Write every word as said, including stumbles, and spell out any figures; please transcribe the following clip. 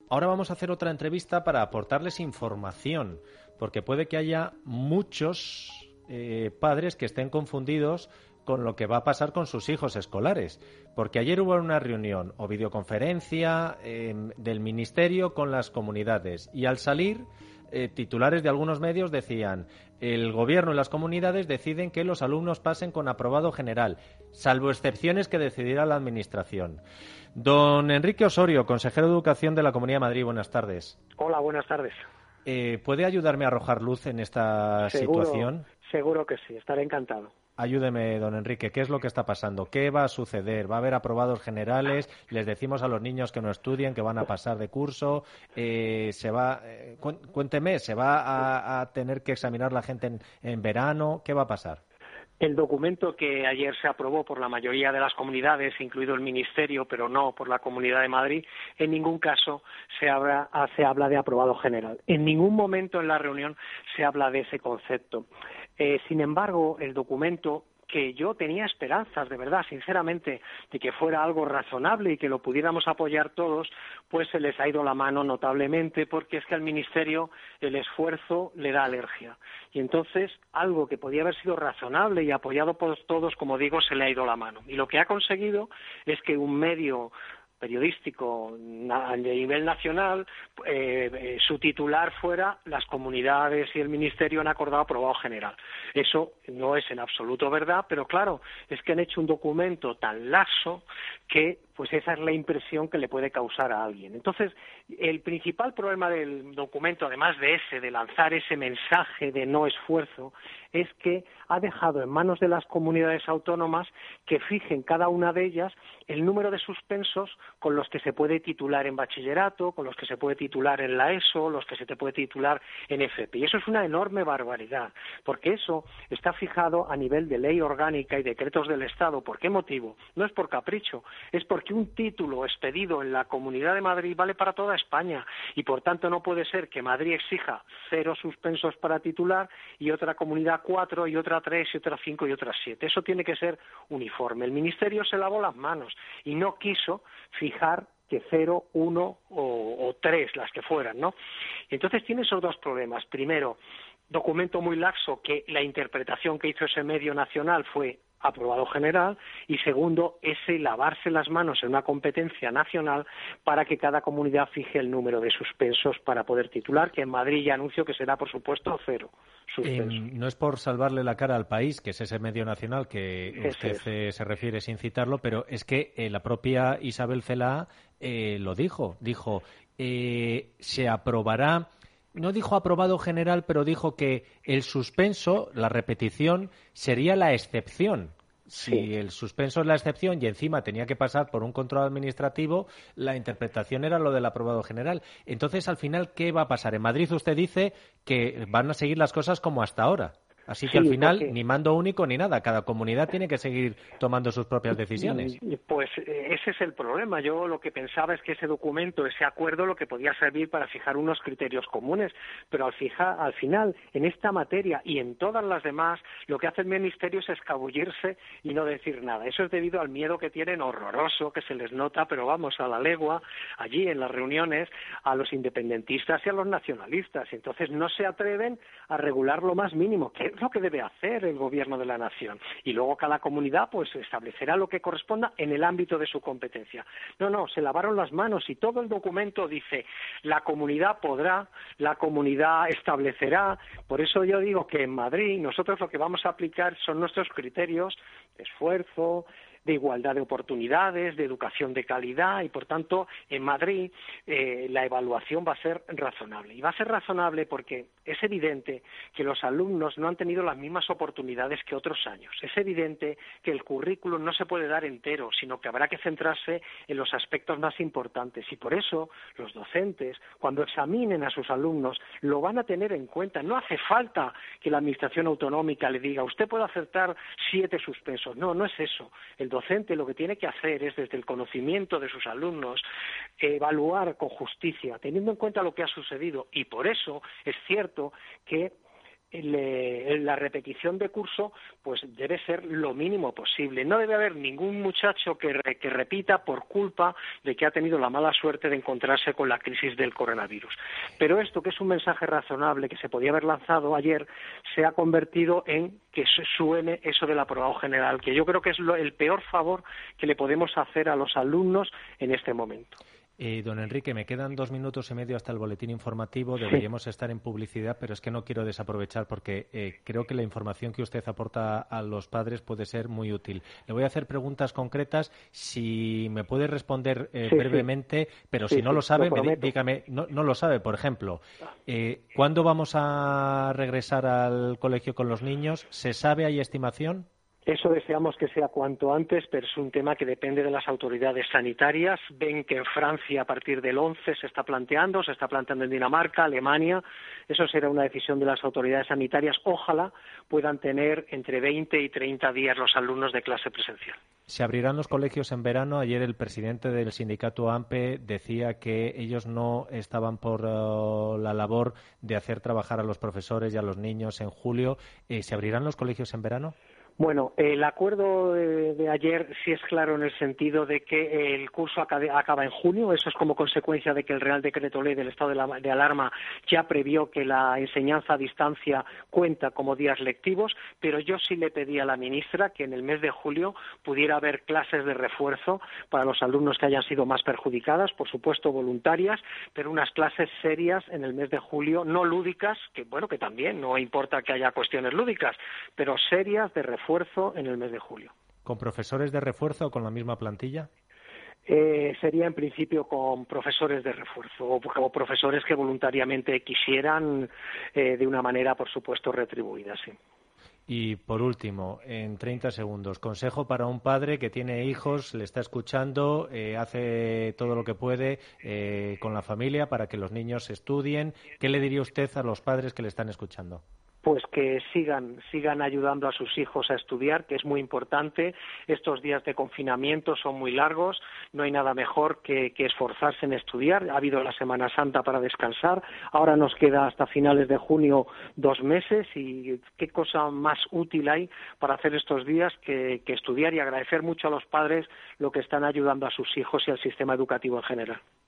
ahora vamos a hacer otra entrevista para aportarles información, porque puede que haya muchos eh, padres que estén confundidos con lo que va a pasar con sus hijos escolares. Porque ayer hubo una reunión o videoconferencia eh, del Ministerio con las comunidades y al salir, eh, titulares de algunos medios decían: el Gobierno y las comunidades deciden que los alumnos pasen con aprobado general, salvo excepciones que decidirá la Administración. Don Enrique Osorio, consejero de Educación de la Comunidad de Madrid, buenas tardes. Hola, buenas tardes. Eh, ¿Puede ayudarme a arrojar luz en esta seguro, situación? Seguro que sí, estaré encantado. Ayúdeme, don Enrique, ¿qué es lo que está pasando? ¿Qué va a suceder? ¿Va a haber aprobados generales? ¿Les decimos a los niños que no estudien, que van a pasar de curso? Eh, ¿se va, eh, cuénteme, ¿se va a, a tener que examinar la gente en, en verano? ¿Qué va a pasar? El documento que ayer se aprobó por la mayoría de las comunidades, incluido el Ministerio, pero no por la Comunidad de Madrid, en ningún caso se habla, se habla de aprobado general. En ningún momento en la reunión se habla de ese concepto. Eh, sin embargo, el documento, que yo tenía esperanzas, de verdad, sinceramente, de que fuera algo razonable y que lo pudiéramos apoyar todos, pues se les ha ido la mano notablemente, porque es que al Ministerio el esfuerzo le da alergia. Y entonces, algo que podía haber sido razonable y apoyado por todos, como digo, se le ha ido la mano. Y lo que ha conseguido es que un medio periodístico a nivel nacional, eh, eh, su titular fuera: las comunidades y el Ministerio han acordado aprobado general. Eso no es en absoluto verdad, pero claro, es que han hecho un documento tan laxo que pues esa es la impresión que le puede causar a alguien. Entonces, el principal problema del documento, además de ese, de lanzar ese mensaje de no esfuerzo, es que ha dejado en manos de las comunidades autónomas que fijen cada una de ellas el número de suspensos con los que se puede titular en bachillerato, con los que se puede titular en la ESO, los que se te puede titular en F P. Y eso es una enorme barbaridad, porque eso está fijado a nivel de ley orgánica y decretos del Estado. ¿Por qué motivo? No es por capricho, es porque un título expedido en la Comunidad de Madrid vale para toda España y, por tanto, no puede ser que Madrid exija cero suspensos para titular y otra comunidad cuatro y otra tres y otra cinco y otra siete. Eso tiene que ser uniforme. El Ministerio se lavó las manos y no quiso fijar que cero, uno o, o tres, las que fueran, ¿no? Entonces tiene esos dos problemas. Primero, documento muy laxo, que la interpretación que hizo ese medio nacional fue aprobado general, y segundo, ese lavarse las manos en una competencia nacional para que cada comunidad fije el número de suspensos para poder titular, que en Madrid ya anunció que será, por supuesto, cero suspensos. Eh, no es por salvarle la cara al país, que es ese medio nacional que usted es. eh, se refiere sin citarlo, pero es que eh, la propia Isabel Celaá eh, lo dijo, dijo, eh, se aprobará. No dijo aprobado general, pero dijo que el suspenso, la repetición, sería la excepción. Si Sí. el suspenso es la excepción y encima tenía que pasar por un control administrativo, la interpretación era lo del aprobado general. Entonces, al final, ¿qué va a pasar? En Madrid usted dice que van a seguir las cosas como hasta ahora. Así que sí, al final porque... ni mando único ni nada. Cada comunidad tiene que seguir tomando sus propias decisiones. Pues ese es el problema. Yo lo que pensaba es que ese documento, ese acuerdo, lo que podía servir para fijar unos criterios comunes, pero al, fija, al final, en esta materia y en todas las demás, lo que hace el Ministerio es escabullirse y no decir nada. Eso es debido al miedo que tienen, horroroso, que se les nota, pero vamos, a la legua, allí en las reuniones, a los independentistas y a los nacionalistas. Entonces no se atreven a regular lo más mínimo, que es lo que debe hacer el Gobierno de la Nación. Y luego cada comunidad pues establecerá lo que corresponda en el ámbito de su competencia. No, no, se lavaron las manos y todo el documento dice la comunidad podrá, la comunidad establecerá. Por eso yo digo que en Madrid nosotros lo que vamos a aplicar son nuestros criterios de esfuerzo, de igualdad de oportunidades, de educación de calidad, y por tanto en Madrid eh, la evaluación va a ser razonable. Y va a ser razonable porque es evidente que los alumnos no han tenido las mismas oportunidades que otros años. Es evidente que el currículum no se puede dar entero, sino que habrá que centrarse en los aspectos más importantes. Y por eso los docentes, cuando examinen a sus alumnos, lo van a tener en cuenta. No hace falta que la Administración autonómica le diga usted puede acertar siete suspensos. No, no es eso. El docente lo que tiene que hacer es, desde el conocimiento de sus alumnos, evaluar con justicia, teniendo en cuenta lo que ha sucedido. Y por eso es cierto que Le, la repetición de curso pues debe ser lo mínimo posible. No debe haber ningún muchacho que, re, que repita por culpa de que ha tenido la mala suerte de encontrarse con la crisis del coronavirus. Pero esto, que es un mensaje razonable que se podía haber lanzado ayer, se ha convertido en que suene eso del aprobado general, que yo creo que es lo, el peor favor que le podemos hacer a los alumnos en este momento. Eh, don Enrique, me quedan dos minutos y medio hasta el boletín informativo. Deberíamos sí. estar en publicidad, pero es que no quiero desaprovechar porque eh, creo que la información que usted aporta a los padres puede ser muy útil. Le voy a hacer preguntas concretas. Si me puede responder eh, sí, brevemente, sí. pero sí, si no sí, lo sabe, lo me, dígame, no, no lo sabe. Por ejemplo, eh, ¿cuándo vamos a regresar al colegio con los niños? ¿Se sabe, hay estimación? Eso deseamos que sea cuanto antes, pero es un tema que depende de las autoridades sanitarias. Ven que en Francia a partir del once se está planteando, se está planteando en Dinamarca, Alemania. Eso será una decisión de las autoridades sanitarias. Ojalá puedan tener entre veinte y treinta días los alumnos de clase presencial. Se abrirán los colegios en verano. Ayer el presidente del sindicato AMPE decía que ellos no estaban por uh, la labor de hacer trabajar a los profesores y a los niños en julio. Eh, ¿Se abrirán los colegios en verano? Bueno, el acuerdo de, de ayer sí es claro en el sentido de que el curso acabe, acaba en junio. Eso es como consecuencia de que el Real Decreto Ley del estado de, la, de alarma ya previó que la enseñanza a distancia cuenta como días lectivos, pero yo sí le pedí a la ministra que en el mes de julio pudiera haber clases de refuerzo para los alumnos que hayan sido más perjudicadas, por supuesto voluntarias, pero unas clases serias en el mes de julio, no lúdicas, que bueno, que también no importa que haya cuestiones lúdicas, pero serias de refuerzo en el mes de julio. ¿Con profesores de refuerzo o con la misma plantilla? Eh, sería en principio con profesores de refuerzo o, o profesores que voluntariamente quisieran eh, de una manera, por supuesto, retribuida, sí. Y por último, en treinta segundos, consejo para un padre que tiene hijos, le está escuchando, eh, hace todo lo que puede eh, con la familia para que los niños estudien. ¿Qué le diría usted a los padres que le están escuchando? Pues que sigan, sigan ayudando a sus hijos a estudiar, que es muy importante. Estos días de confinamiento son muy largos, no hay nada mejor que, que esforzarse en estudiar. Ha habido la Semana Santa para descansar, ahora nos queda hasta finales de junio dos meses y qué cosa más útil hay para hacer estos días que, que estudiar y agradecer mucho a los padres lo que están ayudando a sus hijos y al sistema educativo en general.